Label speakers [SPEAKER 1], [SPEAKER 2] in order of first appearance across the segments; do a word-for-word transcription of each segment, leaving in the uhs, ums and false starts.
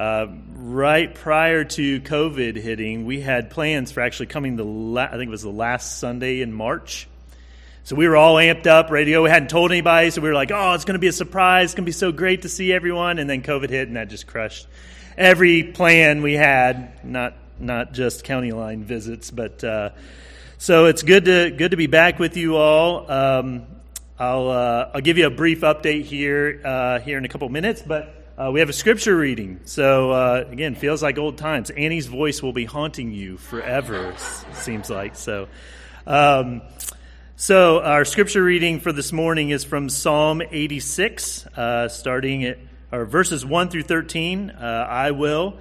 [SPEAKER 1] Uh, right prior to COVID hitting, we had plans for actually coming the la- I think it was the last Sunday in March. So we were all amped up, ready to go. We hadn't told anybody, so we were like, oh, it's going to be a surprise. It's going to be so great to see everyone. And then COVID hit, and that just crushed every plan we had, not not just county line visits. But uh, so it's good to good to be back with you all. Um, I'll uh, I'll give you a brief update here uh, here in a couple minutes, but Uh, we have a scripture reading. So, uh, again, feels like old times. Annie's voice will be haunting you forever, seems like. So, um, so our scripture reading for this morning is from Psalm eighty-six, uh, starting at or verses one through thirteen. Uh, I will.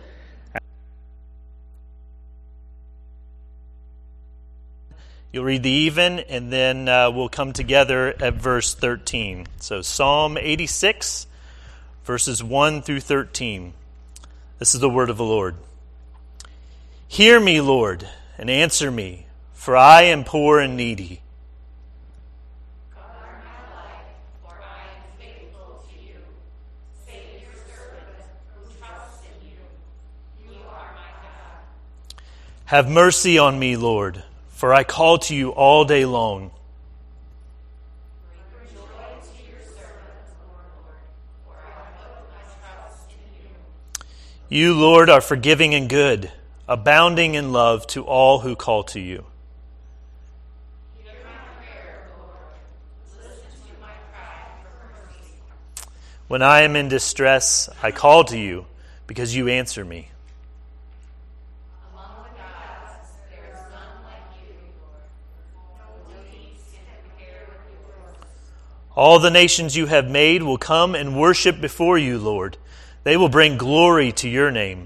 [SPEAKER 1] You'll read the even, and then uh, we'll come together at verse thirteen. So, Psalm eighty-six. Verses one through thirteen. This is the word of the Lord. Hear me, Lord, and answer me, for I am poor and needy.
[SPEAKER 2] Guard my life, for I am faithful to you. Save your servant who trusts in you. You are my God.
[SPEAKER 1] Have mercy on me, Lord, for I call to you all day long. You, Lord, are forgiving and good, abounding in love to all who call to you.
[SPEAKER 2] Hear my prayer, Lord. Listen to my cry for mercy.
[SPEAKER 1] When I am in distress, I call to you, because you answer me.
[SPEAKER 2] Among the gods, there is none like you, Lord. No deeds can compare with yours.
[SPEAKER 1] All the nations you have made will come and worship before you, Lord. They will bring glory to your name.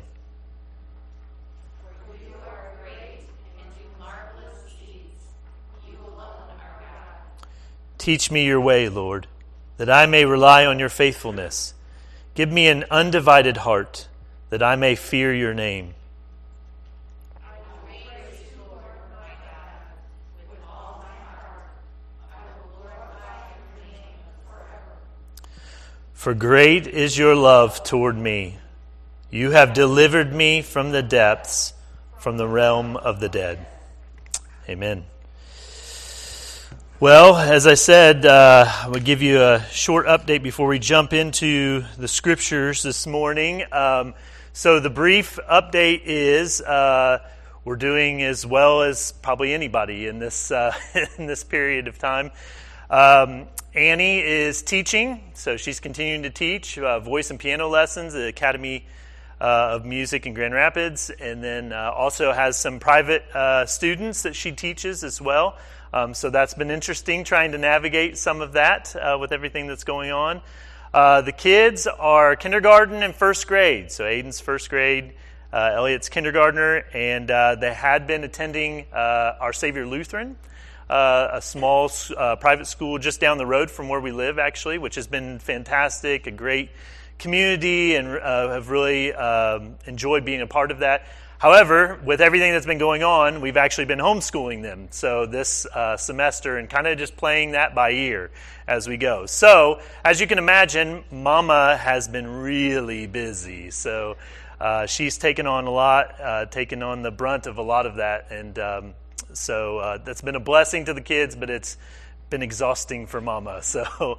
[SPEAKER 2] For you are great and do marvelous deeds. You alone are God.
[SPEAKER 1] Teach me your way, Lord, that I may rely on your faithfulness. Give me an undivided heart, that I may fear your name.
[SPEAKER 2] I will praise you, Lord, my God, with all my heart. I will glorify your name forever.
[SPEAKER 1] For great is your love toward me. You have delivered me from the depths, from the realm of the dead. Amen. Well, as I said, uh, I will give you a short update before we jump into the scriptures this morning. Um, so the brief update is uh, we're doing as well as probably anybody in this uh, in this period of time. Um, Annie is teaching, so she's continuing to teach uh, voice and piano lessons at the Academy uh, of Music in Grand Rapids, and then uh, also has some private uh, students that she teaches as well. Um, so that's been interesting, trying to navigate some of that uh, with everything that's going on. Uh, the kids are kindergarten and first grade, so Aiden's first grade, uh, Elliot's kindergartner, and uh, they had been attending uh, Our Savior Lutheran, Uh, a small uh, private school just down the road from where we live, actually, which has been fantastic, a great community, and uh, have really um, enjoyed being a part of that. However, with everything that's been going on, we've actually been homeschooling them. So this uh, semester, and kind of just playing that by ear as we go. So, as you can imagine, Mama has been really busy. So uh, she's taken on a lot, uh, taken on the brunt of a lot of that, and um, So uh, that's been a blessing to the kids, but it's been exhausting for Mama. So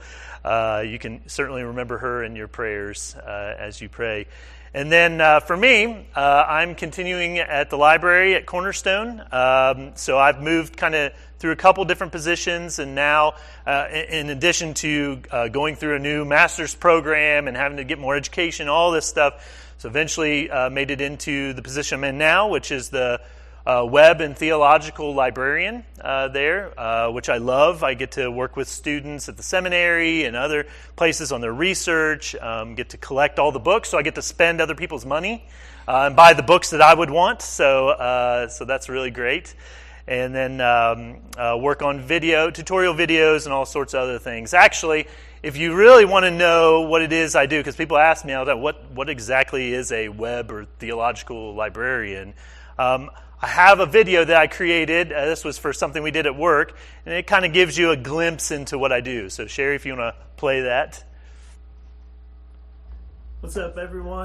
[SPEAKER 1] uh, you can certainly remember her in your prayers uh, as you pray. And then uh, for me, uh, I'm continuing at the library at Cornerstone. Um, so I've moved kind of through a couple different positions, and now uh, in addition to uh, going through a new master's program and having to get more education, all this stuff, so eventually uh, made it into the position I'm in now, which is the Uh, web and theological librarian uh, there, uh, which I love. I get to work with students at the seminary and other places on their research, um, get to collect all the books, so I get to spend other people's money uh, and buy the books that I would want, so uh, so that's really great. And then um, uh, work on video, tutorial videos and all sorts of other things. Actually, if you really want to know what it is I do, because people ask me all the time, what, what exactly is a web or theological librarian? Um, I have a video that I created. Uh, this was for something we did at work, and it kind of gives you a glimpse into what I do. So, Sherry, if you want to play that. What's up, everyone?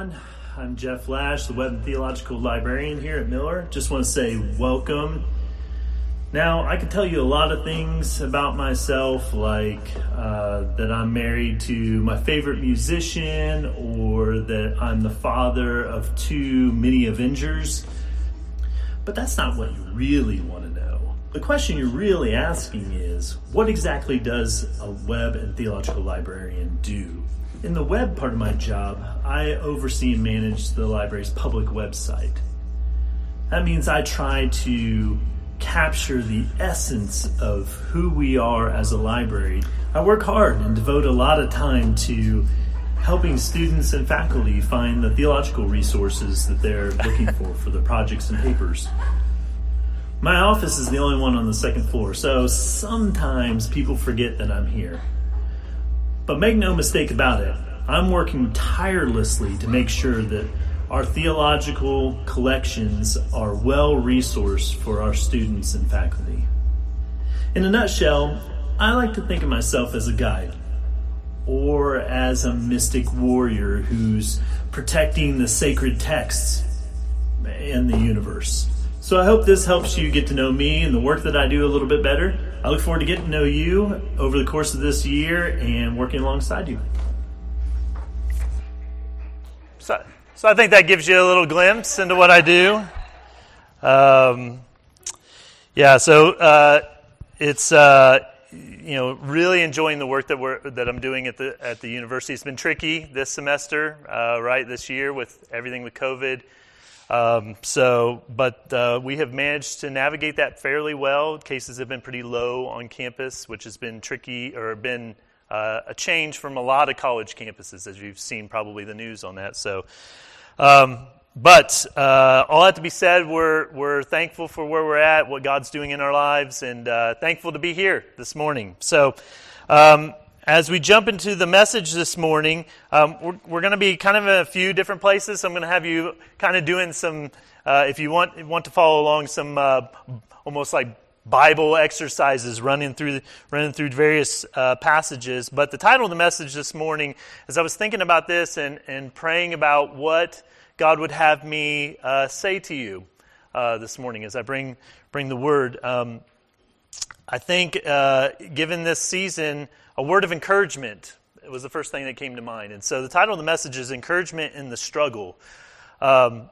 [SPEAKER 1] I'm Jeff Lash, the Web and Theological Librarian here at Miller. Just want to say welcome. Now, I could tell you a lot of things about myself, like uh, that I'm married to my favorite musician, or that I'm the father of two mini Avengers. But that's not what you really want to know. The question you're really asking is, what exactly does a Web and Theological Librarian do? In the web part of my job, I oversee and manage the library's public website. That means I try to capture the essence of who we are as a library. I work hard and devote a lot of time to helping students and faculty find the theological resources that they're looking for for their projects and papers. My office is the only one on the second floor, so sometimes people forget that I'm here. But make no mistake about it, I'm working tirelessly to make sure that our theological collections are well-resourced for our students and faculty. In a nutshell, I like to think of myself as a guide, or as a mystic warrior who's protecting the sacred texts and the universe. So I hope this helps you get to know me and the work that I do a little bit better. I look forward to getting to know you over the course of this year and working alongside you.
[SPEAKER 3] So, so I think that gives you a little glimpse into what I do. Um, yeah, so uh, it's uh, you know really enjoying the work that we're that I'm doing at the at the university. It's been tricky this semester, uh, right? This year with everything with COVID. Um, so, but uh, we have managed to navigate that fairly well. Cases have been pretty low on campus, which has been tricky, or been uh, a change from a lot of college campuses, as you've seen probably the news on that. So, um, but uh, all that to be said, we're we're thankful for where we're at, what God's doing in our lives, and uh, thankful to be here this morning. So. Um, As we jump into the message this morning, um, we're, we're going to be kind of in a few different places. So I'm going to have you kind of doing some, uh, if you want want to follow along, some uh, almost like Bible exercises, running through running through various uh, passages. But the title of the message this morning, as I was thinking about this and, and praying about what God would have me uh, say to you uh, this morning as I bring bring the word, um, I think uh, given this season, a word of encouragement. It was the first thing that came to mind. And so the title of the message is Encouragement in the Struggle. Um,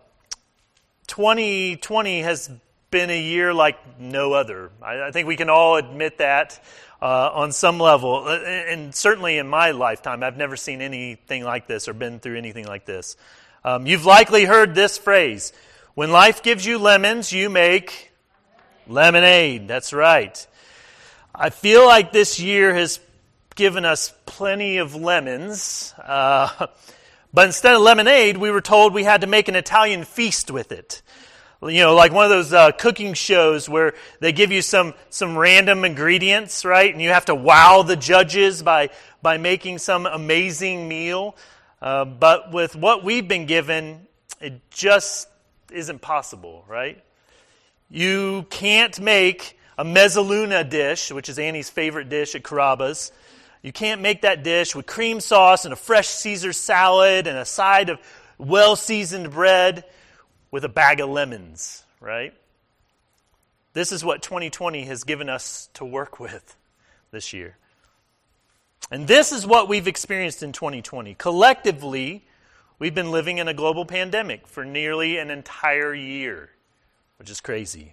[SPEAKER 3] twenty twenty has been a year like no other. I, I think we can all admit that uh, on some level. And certainly in my lifetime, I've never seen anything like this or been through anything like this. Um, you've likely heard this phrase, when life gives you lemons, you make lemonade. That's right. I feel like this year has given us plenty of lemons, uh, but instead of lemonade, we were told we had to make an Italian feast with it. You know, like one of those uh, cooking shows where they give you some some random ingredients, right? And you have to wow the judges by by making some amazing meal. Uh, but with what we've been given, it just isn't possible, right? You can't make a mezzaluna dish, which is Annie's favorite dish at Carrabba's. You can't make that dish with cream sauce and a fresh Caesar salad and a side of well-seasoned bread with a bag of lemons, right? This is what twenty twenty has given us to work with this year. And this is what we've experienced in twenty twenty. Collectively, we've been living in a global pandemic for nearly an entire year, which is crazy.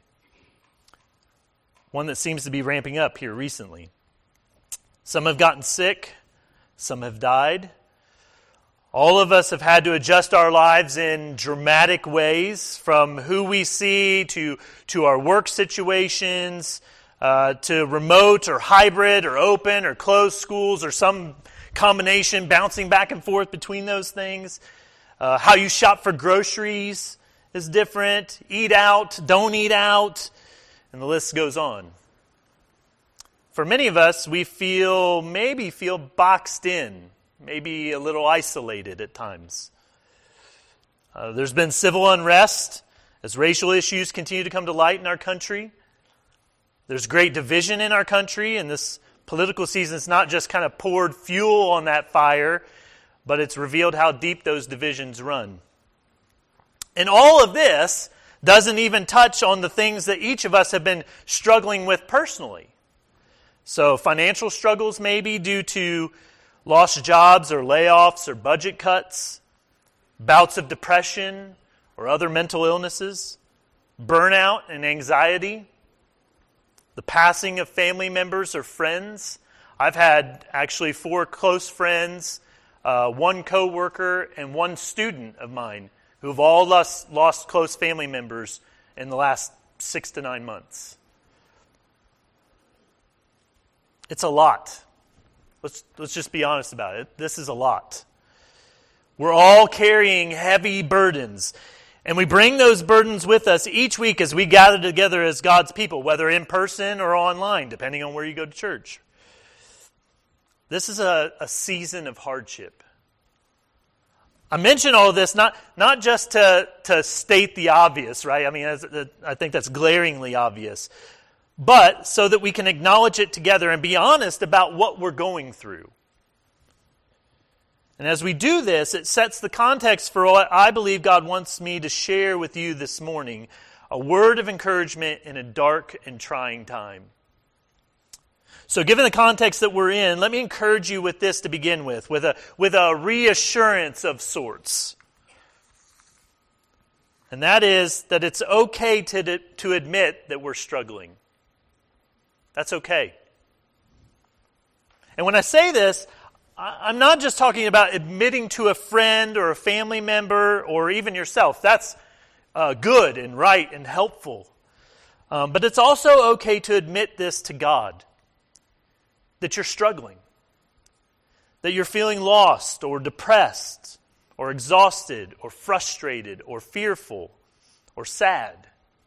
[SPEAKER 3] One that seems to be ramping up here recently. Some have gotten sick. Some have died. All of us have had to adjust our lives in dramatic ways, from who we see to, to our work situations, uh, to remote or hybrid or open or closed schools or some combination, bouncing back and forth between those things. Uh, how you shop for groceries is different. Eat out, don't eat out, and the list goes on. For many of us, we feel, maybe feel boxed in, maybe a little isolated at times. Uh, there's been civil unrest as racial issues continue to come to light in our country. There's great division in our country, and this political season's not just kind of poured fuel on that fire, but it's revealed how deep those divisions run.
[SPEAKER 1] And all of this doesn't even touch on the things that each of us have been struggling with personally. So financial struggles maybe due to lost jobs or layoffs or budget cuts, bouts of depression or other mental illnesses, burnout and anxiety, the passing of family members or friends. I've had actually four close friends, uh, one coworker, and one student of mine who have all lost, lost close family members in the last six to nine months. It's a lot. Let's, let's just be honest about it. This is a lot. We're all carrying heavy burdens. And we bring those burdens with us each week as we gather together as God's people, whether in person or online, depending on where you go to church. This is a, a season of hardship. I mention all of this not, not just to, to state the obvious, right? I mean, as, I think that's glaringly obvious. But so that we can acknowledge it together and be honest about what we're going through. And as we do this, it sets the context for what I believe God wants me to share with you this morning, a word of encouragement in a dark and trying time. So given the context that we're in, let me encourage you with this to begin with, with a, with a reassurance of sorts. And that is that it's okay to, to admit that we're struggling. That's okay. And when I say this, I'm not just talking about admitting to a friend or a family member or even yourself. That's uh, good and right and helpful. Um, but it's also okay to admit this to God. That you're struggling. That you're feeling lost or depressed or exhausted or frustrated or fearful or sad.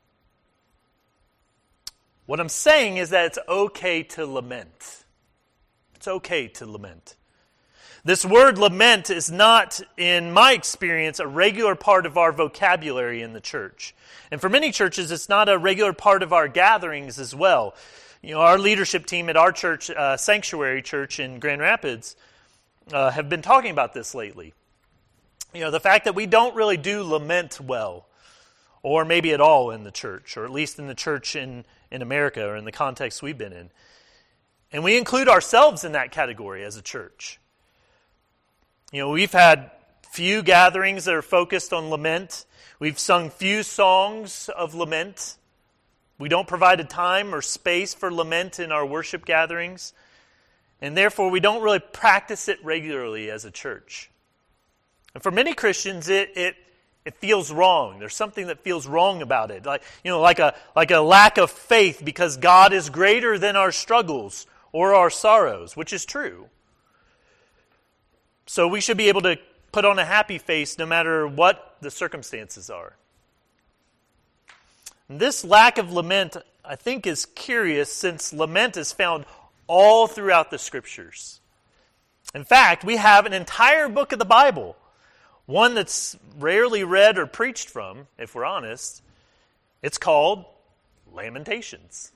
[SPEAKER 1] What I'm saying is that it's okay to lament. It's okay to lament. This word lament is not, in my experience, a regular part of our vocabulary in the church. And for many churches, it's not a regular part of our gatherings as well. You know, our leadership team at our church, uh, Sanctuary Church in Grand Rapids, uh, have been talking about this lately. You know, the fact that we don't really do lament well, or maybe at all in the church, or at least in the church in, in America, or in the context we've been in. And we include ourselves in that category as a church. You know, we've had few gatherings that are focused on lament. We've sung few songs of lament. We don't provide a time or space for lament in our worship gatherings. And therefore, we don't really practice it regularly as a church. And for many Christians, it it it feels wrong. There's something that feels wrong about it. Like, you know, like a like a lack of faith because God is greater than our struggles or our sorrows, which is true. So we should be able to put on a happy face no matter what the circumstances are. And this lack of lament, I think, is curious since lament is found all throughout the Scriptures. In fact, we have an entire book of the Bible, one that's rarely read or preached from, if we're honest. It's called Lamentations.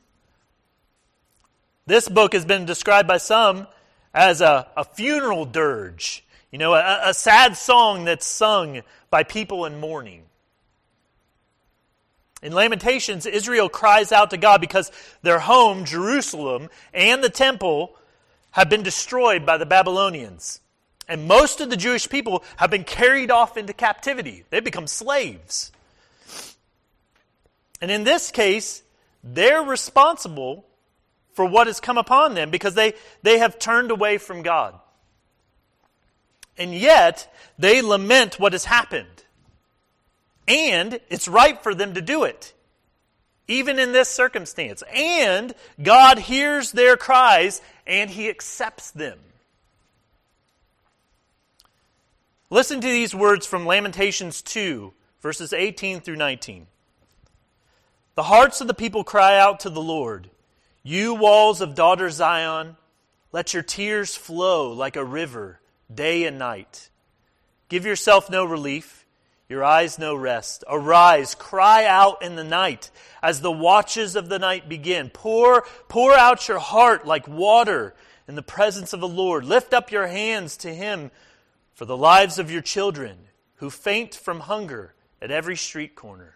[SPEAKER 1] This book has been described by some as a, a funeral dirge, you know, a, a sad song that's sung by people in mourning. In Lamentations, Israel cries out to God because their home, Jerusalem, and the temple have been destroyed by the Babylonians. And most of the Jewish people have been carried off into captivity. They've become slaves. And in this case, they're responsible for what has come upon them because they, they have turned away from God. And yet, they lament what has happened. And it's right for them to do it, even in this circumstance. And God hears their cries and He accepts them. Listen to these words from Lamentations two, verses eighteen through nineteen. The hearts of the people cry out to the Lord. You walls of daughter Zion, let your tears flow like a river day and night. Give yourself no relief, your eyes no rest. Arise, cry out in the night as the watches of the night begin. Pour, pour out your heart like water in the presence of the Lord. Lift up your hands to Him for the lives of your children who faint from hunger at every street corner.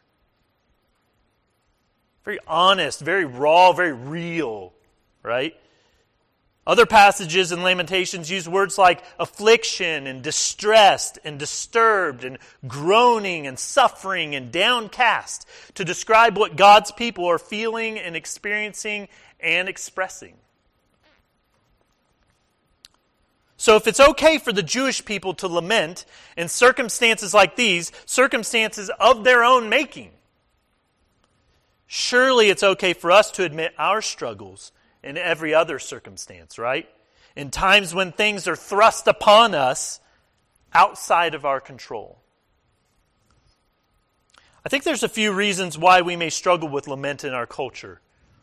[SPEAKER 1] Very honest, very raw, very real, right? Other passages in Lamentations use words like affliction and distressed and disturbed and groaning and suffering and downcast to describe what God's people are feeling and experiencing and expressing. So if it's okay for the Jewish people to lament in circumstances like these, circumstances of their own making, surely it's okay for us to admit our struggles in every other circumstance, right? In times when things are thrust upon us outside of our control. I think there's a few reasons why we may struggle with lament in our culture.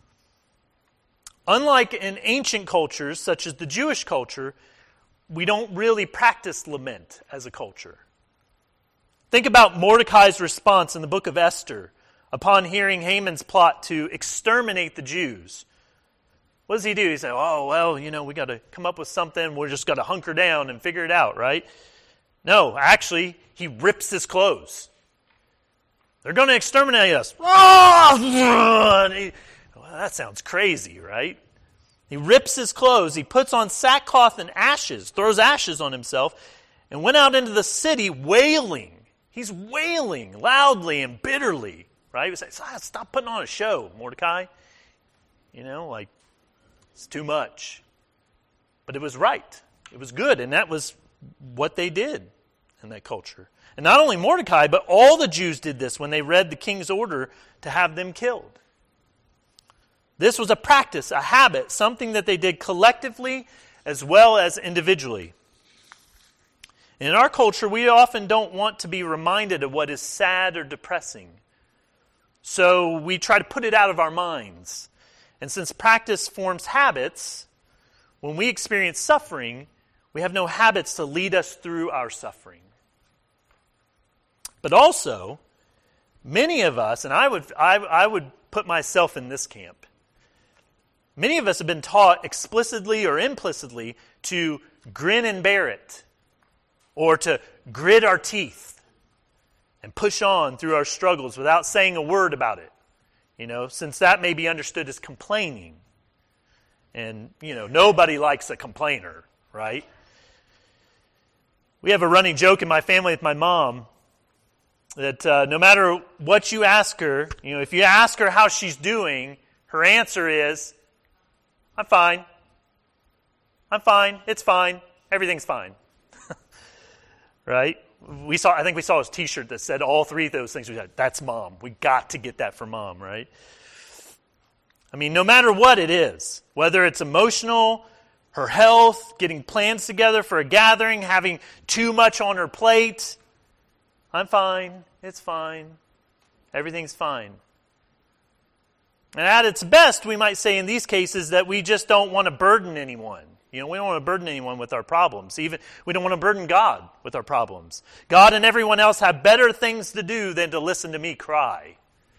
[SPEAKER 1] Unlike in ancient cultures, such as the Jewish culture, we don't really practice lament as a culture. Think about Mordecai's response in the book of Esther upon hearing Haman's plot to exterminate the Jews. What does he do? He says, oh, well, you know, we got to come up with something. We're just got to hunker down and figure it out, right? No, actually, he rips his clothes. They're going to exterminate us. Oh! He, well, that sounds crazy, right? He rips his clothes. He puts on sackcloth and ashes, throws ashes on himself, and went out into the city wailing. He's wailing loudly and bitterly, right? He says, stop putting on a show, Mordecai. You know, like, it's too much. But it was right. It was good. And that was what they did in that culture. And not only Mordecai, but all the Jews did this when they read the king's order to have them killed. This was a practice, a habit, something that they did collectively as well as individually. In our culture, we often don't want to be reminded of what is sad or depressing. So we try to put it out of our minds. And since practice forms habits, when we experience suffering, we have no habits to lead us through our suffering. But also, many of us, and I would I, I would put myself in this camp, many of us have been taught explicitly or implicitly to grin and bear it, or to grit our teeth and push on through our struggles without saying a word about it. You know, since that may be understood as complaining. And, you know, nobody likes a complainer, right? We have a running joke in my family with my mom that uh, no matter what you ask her, you know, if you ask her how she's doing, her answer is, I'm fine. I'm fine. It's fine. Everything's fine. Right? We saw. I think we saw his T-shirt that said all three of those things. We said, that's Mom. We got to get that for Mom, right? I mean, no matter what it is, whether it's emotional, her health, getting plans together for a gathering, having too much on her plate, I'm fine. It's fine. Everything's fine. And at its best, we might say in these cases that we just don't want to burden anyone. You know, we don't want to burden anyone with our problems. Even we don't want to burden God with our problems. God and everyone else have better things to do than to listen to me cry.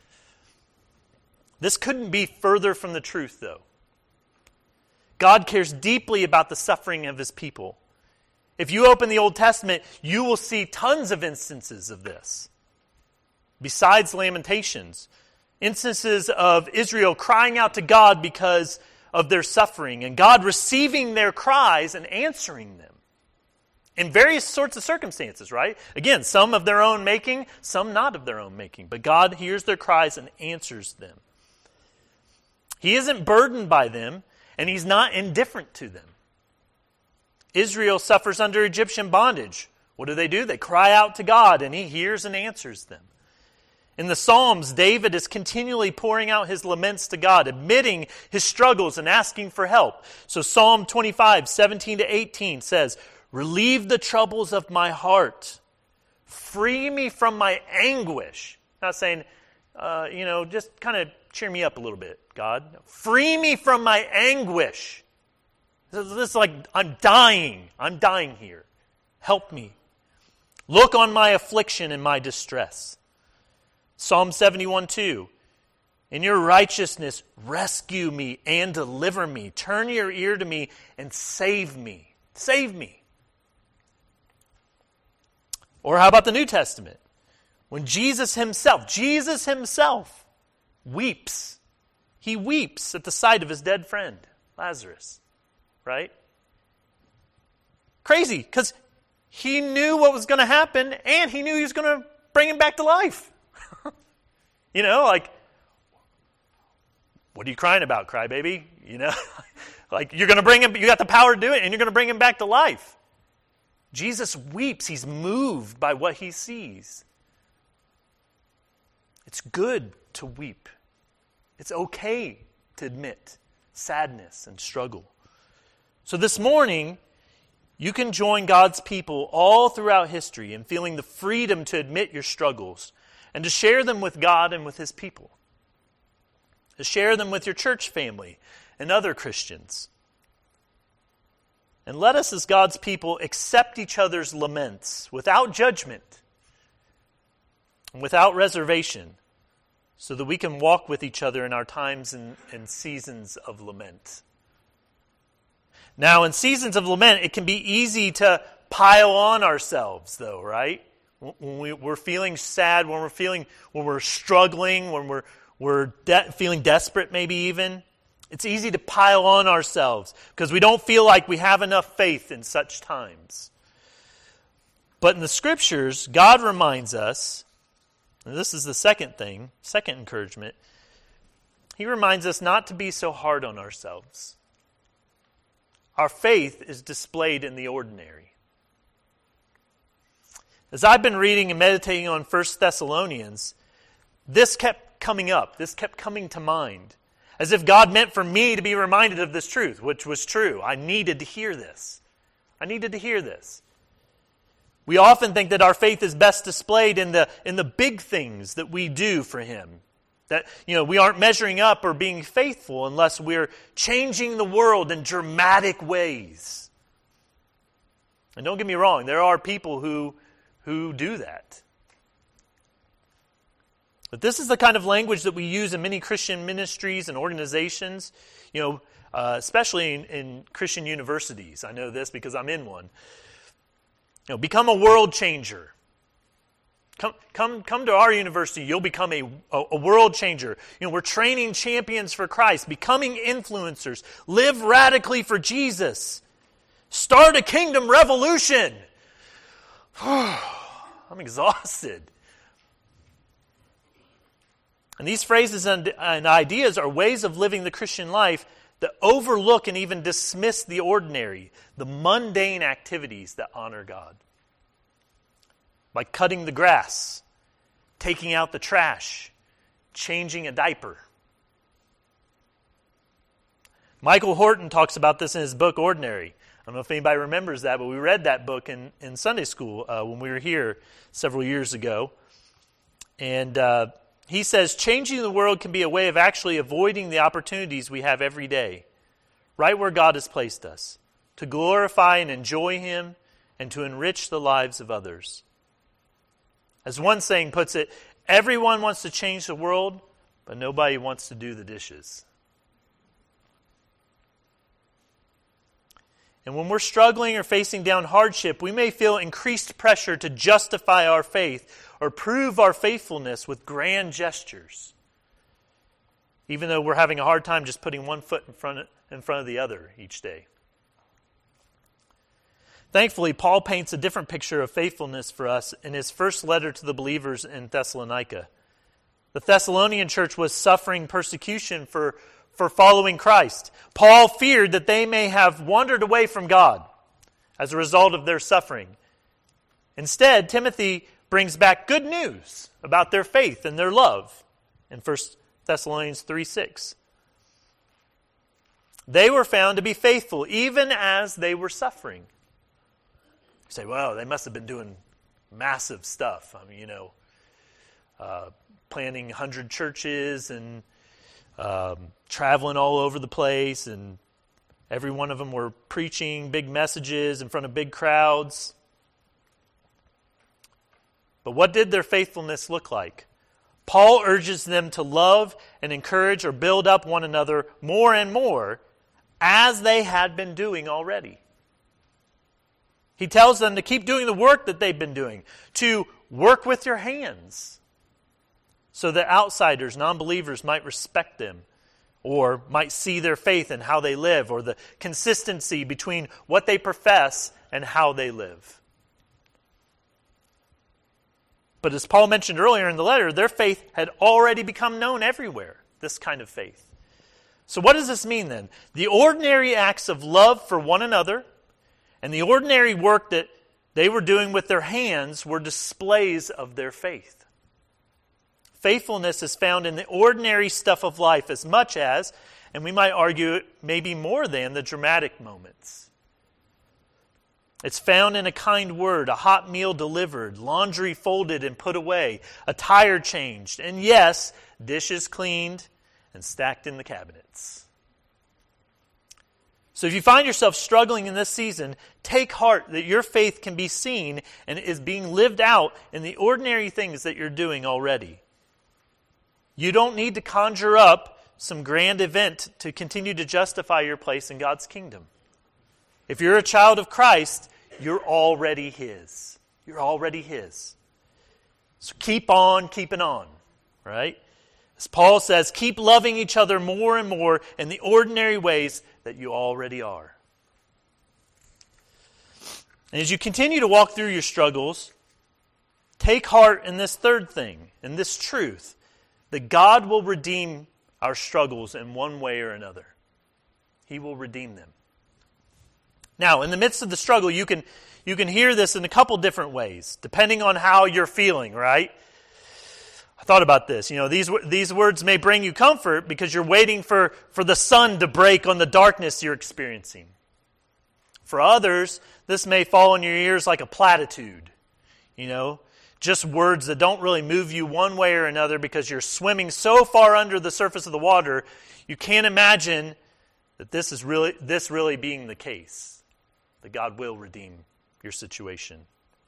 [SPEAKER 1] This couldn't be further from the truth, though. God cares deeply about the suffering of his people. If you open the Old Testament, you will see tons of instances of this. Besides Lamentations, instances of Israel crying out to God because of their suffering, and God receiving their cries and answering them in various sorts of circumstances, right? Again, some of their own making, some not of their own making, but God hears their cries and answers them. He isn't burdened by them, and he's not indifferent to them. Israel suffers under Egyptian bondage. What do they do? They cry out to God, and he hears and answers them. In the Psalms, David is continually pouring out his laments to God, admitting his struggles and asking for help. So Psalm twenty-five, seventeen to eighteen says, relieve the troubles of my heart. Free me from my anguish. Not saying, uh, you know, just kind of cheer me up a little bit, God. Free me from my anguish. This is like, I'm dying. I'm dying here. Help me. Look on my affliction and my distress. Psalm seventy-one two, in your righteousness, rescue me and deliver me. Turn your ear to me and save me. Save me. Or how about the New Testament? When Jesus himself, Jesus himself weeps. He weeps at the sight of his dead friend, Lazarus. Right? Crazy, because he knew what was going to happen, and he knew he was going to bring him back to life. You know, like, what are you crying about, crybaby? You know, like you're going to bring him, you got the power to do it, and you're going to bring him back to life. Jesus weeps. He's moved by what he sees. It's good to weep. It's okay to admit sadness and struggle. So this morning, you can join God's people all throughout history in feeling the freedom to admit your struggles and to share them with God and with his people. To share them with your church family and other Christians. And let us as God's people accept each other's laments without judgment and without reservation so that we can walk with each other in our times and, and seasons of lament. Now, in seasons of lament, it can be easy to pile on ourselves, though, right? When we, we're feeling sad, when we're feeling, when we're struggling, when we're we're de- feeling desperate, maybe even, it's easy to pile on ourselves because we don't feel like we have enough faith in such times. But in the Scriptures, God reminds us, and this is the second thing, second encouragement, He reminds us not to be so hard on ourselves. Our faith is displayed in the ordinary. As I've been reading and meditating on First Thessalonians, this kept coming up. This kept coming to mind. As if God meant for me to be reminded of this truth, which was true. I needed to hear this. I needed to hear this. We often think that our faith is best displayed in the, in the big things that we do for Him. That, you know, we aren't measuring up or being faithful unless we're changing the world in dramatic ways. And don't get me wrong, there are people who, who do that. But this is the kind of language that we use in many Christian ministries and organizations, you know, uh, especially in, in Christian universities. I know this because I'm in one. You know, become a world changer. Come, come, come to our university. You'll become a, a, a world changer. You know, we're training champions for Christ, becoming influencers. Live radically for Jesus. Start a kingdom revolution. I'm exhausted. And these phrases and, and ideas are ways of living the Christian life that overlook and even dismiss the ordinary, the mundane activities that honor God. Like cutting the grass, taking out the trash, changing a diaper. Michael Horton talks about this in his book, Ordinary. I don't know if anybody remembers that, but we read that book in, in Sunday school uh, when we were here several years ago. And uh, he says, changing the world can be a way of actually avoiding the opportunities we have every day, right where God has placed us, to glorify and enjoy Him and to enrich the lives of others. As one saying puts it, everyone wants to change the world, but nobody wants to do the dishes. And when we're struggling or facing down hardship, we may feel increased pressure to justify our faith or prove our faithfulness with grand gestures, even though we're having a hard time just putting one foot in front of, in front of the other each day. Thankfully, Paul paints a different picture of faithfulness for us in his first letter to the believers in Thessalonica. The Thessalonian church was suffering persecution for, for following Christ. Paul feared that they may have wandered away from God as a result of their suffering. Instead, Timothy brings back good news about their faith and their love in First Thessalonians three six. They were found to be faithful even as they were suffering. You say, well, they must have been doing massive stuff. I mean, you know, uh, planning one hundred churches and um, traveling all over the place, and every one of them were preaching big messages in front of big crowds. But what did their faithfulness look like? Paul urges them to love and encourage or build up one another more and more as they had been doing already. He tells them to keep doing the work that they've been doing, to Work with your hands so that outsiders, non-believers, might respect them or might see their faith in how they live, or the consistency between what they profess and how they live. But as Paul mentioned earlier in the letter, their faith had already become known everywhere, this kind of faith. So what does this mean then? The ordinary acts of love for one another and the ordinary work that they were doing with their hands were displays of their faith. Faithfulness is found in the ordinary stuff of life as much as, and we might argue maybe more than, the dramatic moments. It's found in a kind word, a hot meal delivered, laundry folded and put away, a tire changed, and yes, dishes cleaned and stacked in the cabinets. So if you find yourself struggling in this season, take heart that your faith can be seen and is being lived out in the ordinary things that you're doing already. You don't need to conjure up some grand event to continue to justify your place in God's kingdom. If you're a child of Christ, you're already His. You're already His. So keep on keeping on, right? As Paul says, keep loving each other more and more in the ordinary ways that you already are. And as you continue to walk through your struggles, take heart in this third thing, in this truth, that God will redeem our struggles in one way or another. He will redeem them. Now, in the midst of the struggle, you can you can hear this in a couple different ways, depending on how you're feeling, right? I thought about this. You know, these these words may bring you comfort because you're waiting for, for the sun to break on the darkness you're experiencing. For others, this may fall in your ears like a platitude, you know, just words that don't really move you one way or another because you're swimming so far under the surface of the water, you can't imagine that this is really this really being the case. That God will redeem your situation.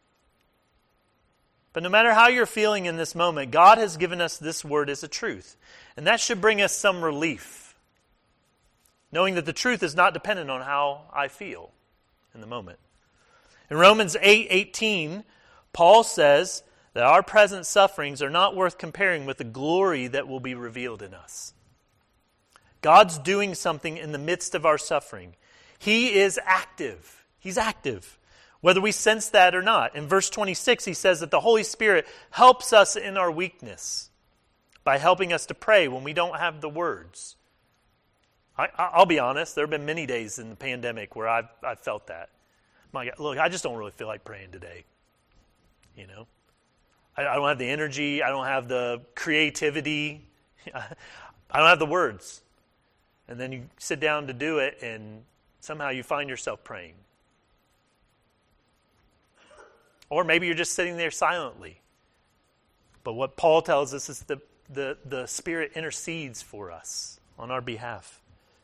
[SPEAKER 1] But no matter how you're feeling in this moment, God has given us this word as a truth. And that should bring us some relief. Knowing that the truth is not dependent on how I feel in the moment. In Romans eight eighteen, Paul says that our present sufferings are not worth comparing with the glory that will be revealed in us. God's doing something in the midst of our suffering. He is active. He's active, whether we sense that or not. In verse twenty-six, he says that the Holy Spirit helps us in our weakness by helping us to pray when we don't have the words. I, I'll be honest, there have been many days in the pandemic where I've, I've felt that. My God, look, I just don't really feel like praying today. You know, I, I don't have the energy. I don't have the creativity. I don't have the words. And then you sit down to do it, and somehow you find yourself praying. Or maybe you're just sitting there silently. But what Paul tells us is the, the, the Spirit intercedes for us on our behalf.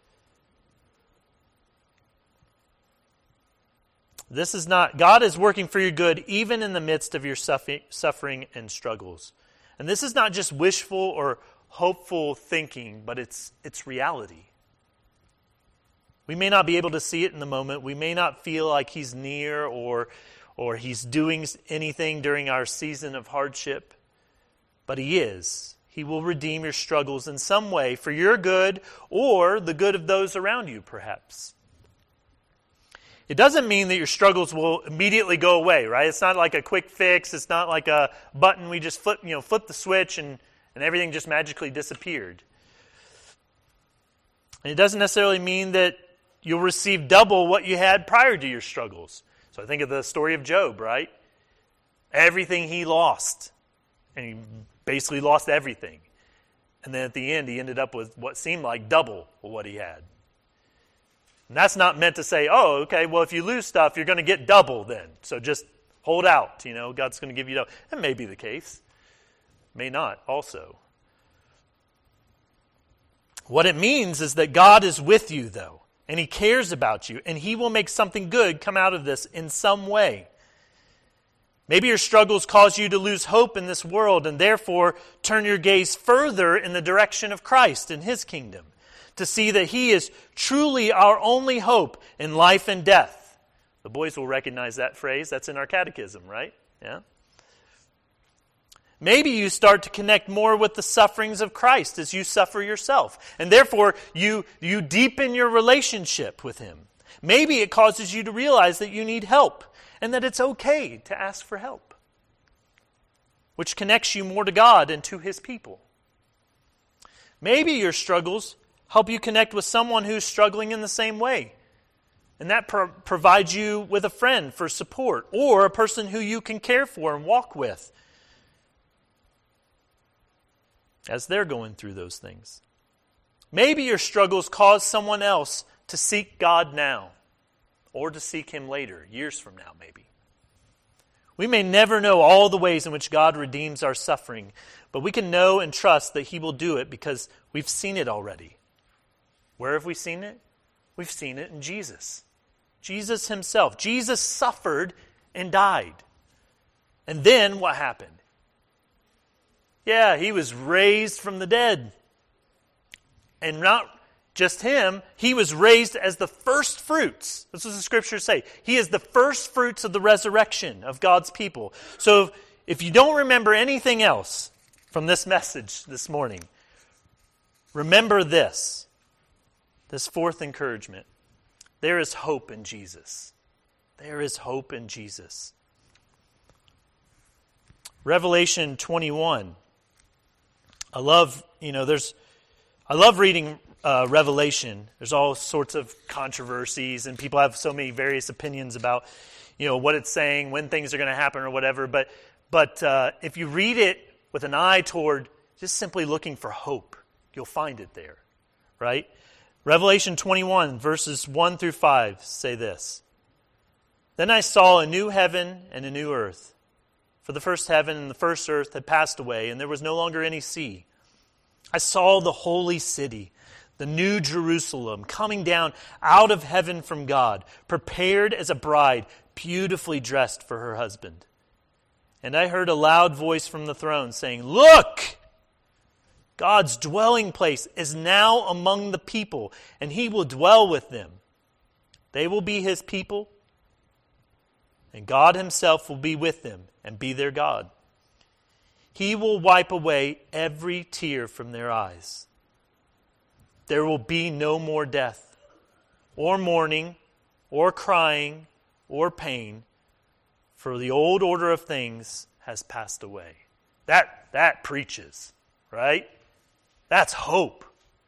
[SPEAKER 1] This is not, God is working for your good even in the midst of your suffering and struggles. And this is not just wishful or hopeful thinking, but it's it's reality. We may not be able to see it in the moment. We may not feel like He's near or or He's doing anything during our season of hardship. But He is. He will redeem your struggles in some way for your good or the good of those around you, perhaps. It doesn't mean that your struggles will immediately go away, right? It's not like a quick fix. It's not like a button we just flip, you know, flip the switch and, and everything just magically disappeared. And it doesn't necessarily mean that you'll receive double what you had prior to your struggles. So I think of the story of Job, right? Everything he lost. And he basically lost everything. And then at the end, he ended up with what seemed like double what he had. And that's not meant to say, oh, okay, well, if you lose stuff, you're going to get double then. So just hold out, you know, God's going to give you double. That may be the case. May not also. What it means is that God is with you, though. And He cares about you, and He will make something good come out of this in some way. Maybe your struggles cause you to lose hope in this world and therefore turn your gaze further in the direction of Christ and His kingdom, to see that He is truly our only hope in life and death. The boys will recognize that phrase. That's in our catechism, right? Yeah. Maybe you start to connect more with the sufferings of Christ as you suffer yourself. And therefore, you, you deepen your relationship with Him. Maybe it causes you to realize that you need help and that it's okay to ask for help, which connects you more to God and to His people. Maybe your struggles help you connect with someone who's struggling in the same way. And that pro- provides you with a friend for support or a person who you can care for and walk with as they're going through those things. Maybe your struggles cause someone else to seek God now or to seek Him later, years from now maybe. We may never know all the ways in which God redeems our suffering, but we can know and trust that He will do it because we've seen it already. Where have we seen it? We've seen it in Jesus. Jesus Himself. Jesus suffered and died. And then what happened? Yeah, He was raised from the dead. And not just Him, He was raised as the first fruits. That's what the Scriptures say. He is the first fruits of the resurrection of God's people. So if you don't remember anything else from this message this morning, remember this. This fourth encouragement. There is hope in Jesus. There is hope in Jesus. Revelation twenty-one. I love, you know, there's, I love reading uh, Revelation. There's all sorts of controversies, and people have so many various opinions about, you know, what it's saying, when things are going to happen, or whatever. But, but uh, if you read it with an eye toward just simply looking for hope, you'll find it there, right? Revelation twenty-one, verses one through five say this. Then I saw a new heaven and a new earth. For the first heaven and the first earth had passed away, and there was no longer any sea. I saw the holy city, the new Jerusalem, coming down out of heaven from God, prepared as a bride, beautifully dressed for her husband. And I heard a loud voice from the throne saying, "Look! God's dwelling place is now among the people, and He will dwell with them. They will be His people, and God Himself will be with them and be their God. He will wipe away every tear from their eyes. There will be no more death, or mourning, or crying, or pain, for the old order of things has passed away." That, that preaches, right? That's hope.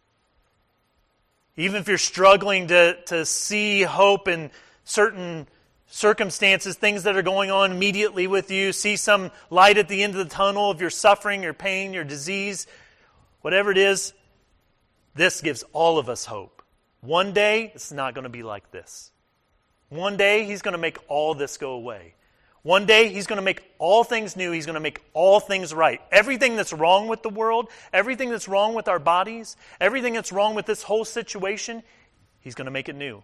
[SPEAKER 1] Even if you're struggling to, to see hope in certain circumstances, things that are going on immediately with you, see some light at the end of the tunnel of your suffering, your pain, your disease, whatever it is, this gives all of us hope. One day, it's not going to be like this. One day, He's going to make all this go away. One day, He's going to make all things new. He's going to make all things right. Everything that's wrong with the world, everything that's wrong with our bodies, everything that's wrong with this whole situation, He's going to make it new.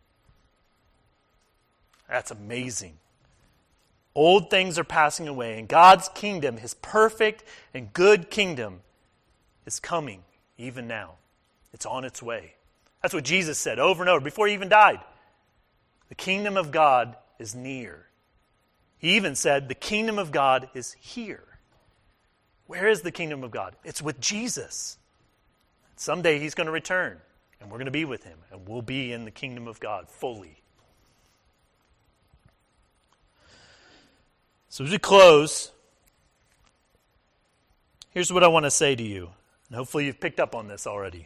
[SPEAKER 1] That's amazing. Old things are passing away, and God's kingdom, His perfect and good kingdom, is coming even now. It's on its way. That's what Jesus said over and over before He even died. The kingdom of God is near. He even said, the kingdom of God is here. Where is the kingdom of God? It's with Jesus. Someday He's going to return, and we're going to be with Him, and we'll be in the kingdom of God fully. So as we close, here's what I want to say to you, and hopefully you've picked up on this already.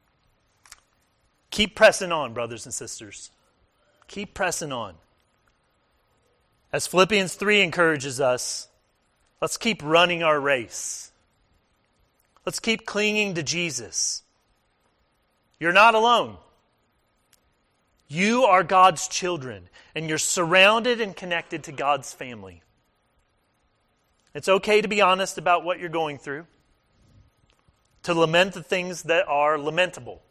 [SPEAKER 1] Keep pressing on, brothers and sisters. Keep pressing on. As Philippians three encourages us, let's keep running our race. Let's keep clinging to Jesus. You're not alone. You are God's children, and you're surrounded and connected to God's family. It's okay to be honest about what you're going through, to lament the things that are lamentable.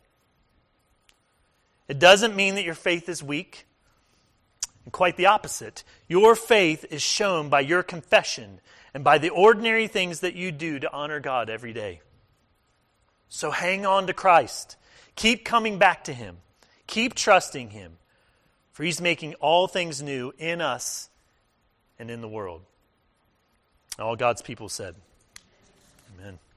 [SPEAKER 1] It doesn't mean that your faith is weak. And quite the opposite. Your faith is shown by your confession and by the ordinary things that you do to honor God every day. So hang on to Christ. Keep coming back to Him. Keep trusting Him, for He's making all things new in us and in the world. All God's people said, Amen.